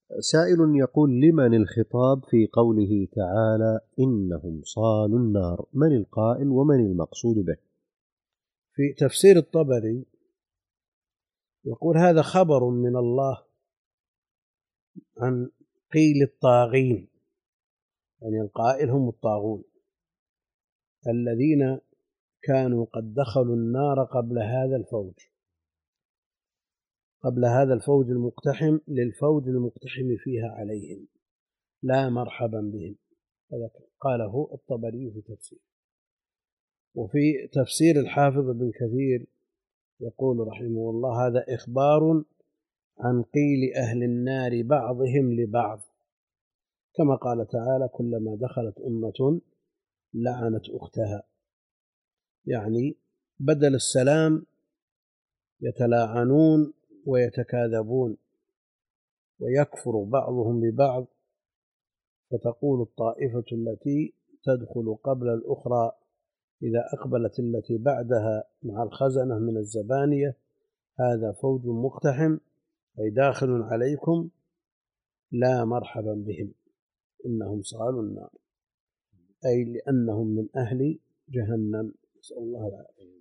سائل يقول: لمن الخطاب في قوله تعالى إنهم صالوا النار؟ من القائل ومن المقصود به؟ في تفسير الطبري يقول هذا خبر من الله عن قيل الطاغين، يعني القائل هم الطاغون الذين كانوا قد دخلوا النار قبل هذا الفوج المقتحم للفوج المقتحم فيها عليهم، لا مرحبا بهم. هذا قاله الطبري في تفسير. وفي تفسير الحافظ ابن كثير يقول رحمه الله هذا إخبار عن قيل أهل النار بعضهم لبعض، كما قال تعالى كلما دخلت أمة لعنت أختها، يعني بدل السلام يتلاعنون ويتكاذبون ويكفر بعضهم ببعض، فتقول الطائفة التي تدخل قبل الأخرى إذا أقبلت التي بعدها مع الخزنة من الزبانية هذا فوج مقتحم أي داخل عليكم لا مرحبا بهم إنهم صالوا النار، أي لأنهم من أهل جهنم، نسأل الله العافية.